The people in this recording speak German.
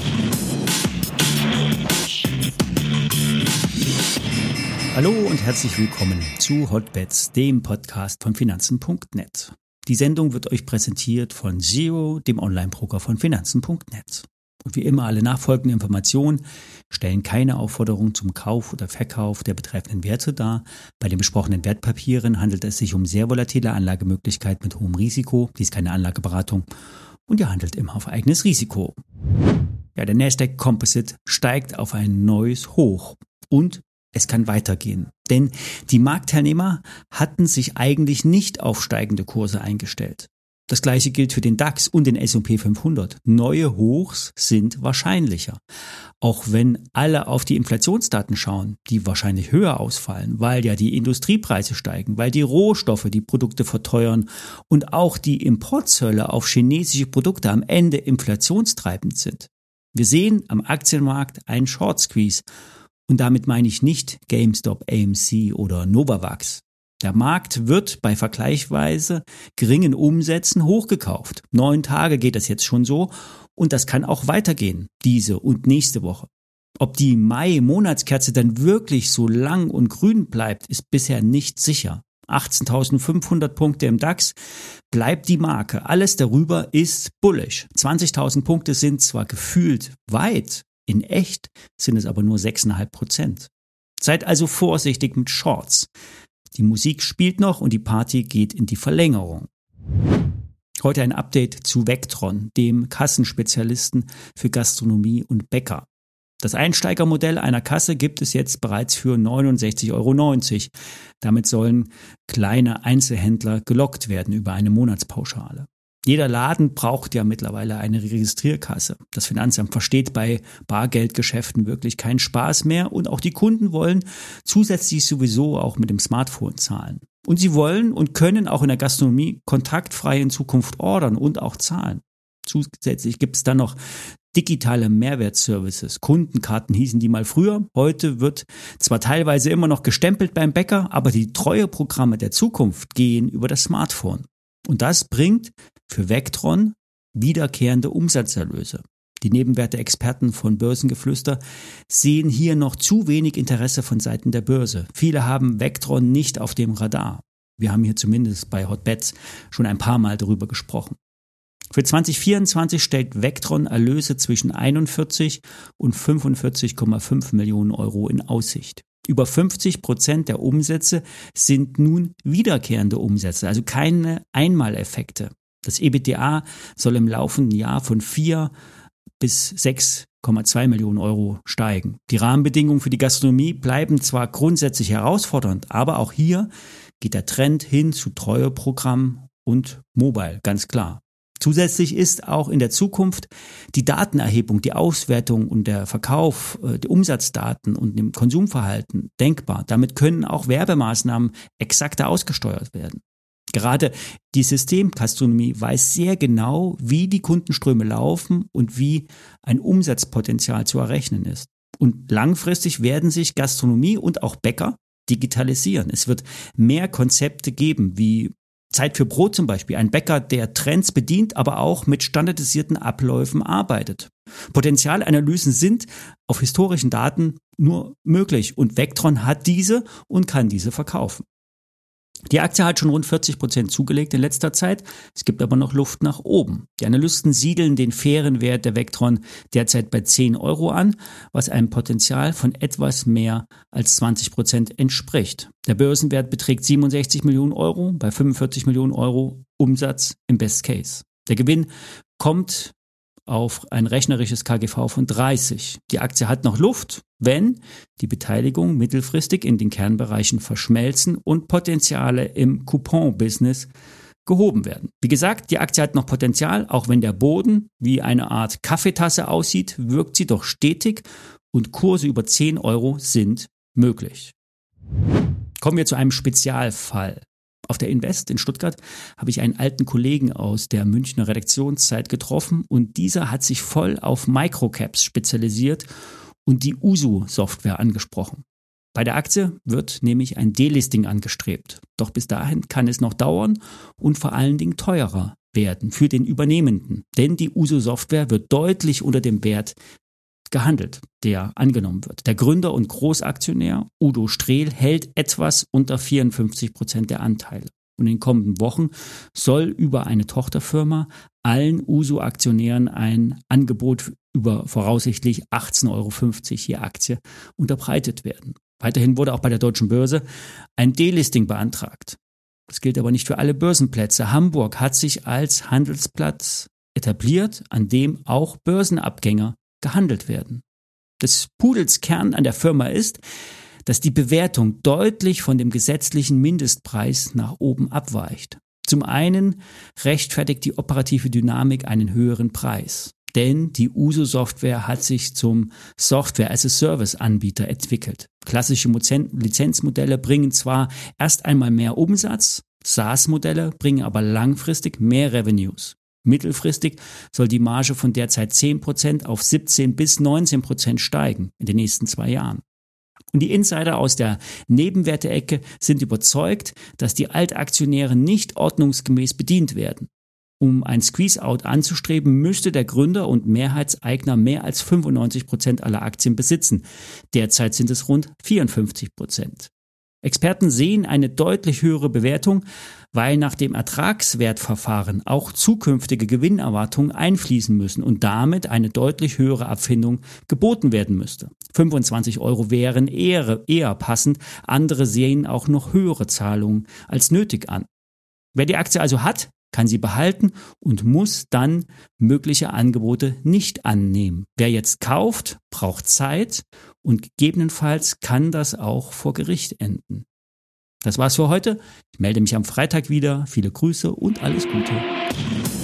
Hallo und herzlich willkommen zu Hotbets, dem Podcast von Finanzen.net. Die Sendung wird euch präsentiert von Zero, dem Online-Broker von Finanzen.net. Und wie immer, alle nachfolgenden Informationen stellen keine Aufforderung zum Kauf oder Verkauf der betreffenden Werte dar. Bei den besprochenen Wertpapieren handelt es sich um sehr volatile Anlagemöglichkeit mit hohem Risiko. Dies ist keine Anlageberatung und ihr handelt immer auf eigenes Risiko. Ja, der Nasdaq Composite steigt auf ein neues Hoch und es kann weitergehen, denn die Marktteilnehmer hatten sich eigentlich nicht auf steigende Kurse eingestellt. Das gleiche gilt für den DAX und den S&P 500. Neue Hochs sind wahrscheinlicher. Auch wenn alle auf die Inflationsdaten schauen, die wahrscheinlich höher ausfallen, weil ja die Industriepreise steigen, weil die Rohstoffe die Produkte verteuern und auch die Importzölle auf chinesische Produkte am Ende inflationstreibend sind. Wir sehen am Aktienmarkt einen Short Squeeze. Und damit meine ich nicht GameStop, AMC oder Novavax. Der Markt wird bei vergleichsweise geringen Umsätzen hochgekauft. 9 Tage geht das jetzt schon so und das kann auch weitergehen, diese und nächste Woche. Ob die Mai-Monatskerze dann wirklich so lang und grün bleibt, ist bisher nicht sicher. 18.500 Punkte im DAX bleibt die Marke. Alles darüber ist bullish. 20.000 Punkte sind zwar gefühlt weit, in echt sind es aber nur 6,5%. Seid also vorsichtig mit Shorts. Die Musik spielt noch und die Party geht in die Verlängerung. Heute ein Update zu Vectron, dem Kassenspezialisten für Gastronomie und Bäcker. Das Einsteigermodell einer Kasse gibt es jetzt bereits für 69,90 €. Damit sollen kleine Einzelhändler gelockt werden über eine Monatspauschale. Jeder Laden braucht ja mittlerweile eine Registrierkasse. Das Finanzamt versteht bei Bargeldgeschäften wirklich keinen Spaß mehr und auch die Kunden wollen zusätzlich sowieso auch mit dem Smartphone zahlen. Und sie wollen und können auch in der Gastronomie kontaktfrei in Zukunft ordern und auch zahlen. Zusätzlich gibt es dann noch digitale Mehrwertservices. Kundenkarten hießen die mal früher. Heute wird zwar teilweise immer noch gestempelt beim Bäcker, aber die Treueprogramme der Zukunft gehen über das Smartphone. Und das bringt für Vectron wiederkehrende Umsatzerlöse. Die Nebenwerte-Experten von Börsengeflüster sehen hier noch zu wenig Interesse von Seiten der Börse. Viele haben Vectron nicht auf dem Radar. Wir haben hier zumindest bei Hotbets schon ein paar Mal darüber gesprochen. Für 2024 stellt Vectron Erlöse zwischen 41 und 45,5 Millionen € in Aussicht. Über 50% der Umsätze sind nun wiederkehrende Umsätze, also keine Einmaleffekte. Das EBITDA soll im laufenden Jahr von 4 bis 6,2 Millionen € steigen. Die Rahmenbedingungen für die Gastronomie bleiben zwar grundsätzlich herausfordernd, aber auch hier geht der Trend hin zu Treueprogramm und Mobile, ganz klar. Zusätzlich ist auch in der Zukunft die Datenerhebung, die Auswertung und der Verkauf, die Umsatzdaten und dem Konsumverhalten denkbar. Damit können auch Werbemaßnahmen exakter ausgesteuert werden. Gerade die Systemgastronomie weiß sehr genau, wie die Kundenströme laufen und wie ein Umsatzpotenzial zu errechnen ist. Und langfristig werden sich Gastronomie und auch Bäcker digitalisieren. Es wird mehr Konzepte geben, wie Zeit für Brot zum Beispiel, ein Bäcker, der Trends bedient, aber auch mit standardisierten Abläufen arbeitet. Potenzialanalysen sind auf historischen Daten nur möglich und Vectron hat diese und kann diese verkaufen. Die Aktie hat schon rund 40% zugelegt in letzter Zeit. Es gibt aber noch Luft nach oben. Die Analysten siedeln den fairen Wert der Vectron derzeit bei 10 € an, was einem Potenzial von etwas mehr als 20% entspricht. Der Börsenwert beträgt 67 Millionen € bei 45 Millionen € Umsatz im Best Case. Der Gewinn kommt auf ein rechnerisches KGV von 30. Die Aktie hat noch Luft, wenn die Beteiligung mittelfristig in den Kernbereichen verschmelzen und Potenziale im Coupon-Business gehoben werden. Wie gesagt, die Aktie hat noch Potenzial, auch wenn der Boden wie eine Art Kaffeetasse aussieht, wirkt sie doch stetig und Kurse über 10 € sind möglich. Kommen wir zu einem Spezialfall. Auf der Invest in Stuttgart habe ich einen alten Kollegen aus der Münchner Redaktionszeit getroffen und dieser hat sich voll auf Microcaps spezialisiert und die Usu-Software angesprochen. Bei der Aktie wird nämlich ein Delisting angestrebt. Doch bis dahin kann es noch dauern und vor allen Dingen teurer werden für den Übernehmenden. Denn die Uso Software wird deutlich unter dem Wert gehandelt, der angenommen wird. Der Gründer und Großaktionär Udo Strehl hält etwas unter 54% der Anteile. Und in den kommenden Wochen soll über eine Tochterfirma allen Uso-Aktionären ein Angebot über voraussichtlich 18,50 € je Aktie unterbreitet werden. Weiterhin wurde auch bei der Deutschen Börse ein Delisting beantragt. Das gilt aber nicht für alle Börsenplätze. Hamburg hat sich als Handelsplatz etabliert, an dem auch Börsenabgänger gehandelt werden. Des Pudels Kern an der Firma ist, dass die Bewertung deutlich von dem gesetzlichen Mindestpreis nach oben abweicht. Zum einen rechtfertigt die operative Dynamik einen höheren Preis, denn die Uso Software hat sich zum Software-as-a-Service-Anbieter entwickelt. Klassische Lizenzmodelle bringen zwar erst einmal mehr Umsatz, SaaS-Modelle bringen aber langfristig mehr Revenues. Mittelfristig soll die Marge von derzeit 10% auf 17 bis 19% steigen in den nächsten 2 Jahren. Und die Insider aus der Nebenwerte-Ecke sind überzeugt, dass die Altaktionäre nicht ordnungsgemäß bedient werden. Um ein Squeeze-Out anzustreben, müsste der Gründer und Mehrheitseigner mehr als 95% aller Aktien besitzen. Derzeit sind es rund 54%. Experten sehen eine deutlich höhere Bewertung, weil nach dem Ertragswertverfahren auch zukünftige Gewinnerwartungen einfließen müssen und damit eine deutlich höhere Abfindung geboten werden müsste. 25 € wären eher passend, andere sehen auch noch höhere Zahlungen als nötig an. Wer die Aktie also hat, kann sie behalten und muss dann mögliche Angebote nicht annehmen. Wer jetzt kauft, braucht Zeit und gegebenenfalls kann das auch vor Gericht enden. Das war's für heute. Ich melde mich am Freitag wieder. Viele Grüße und alles Gute.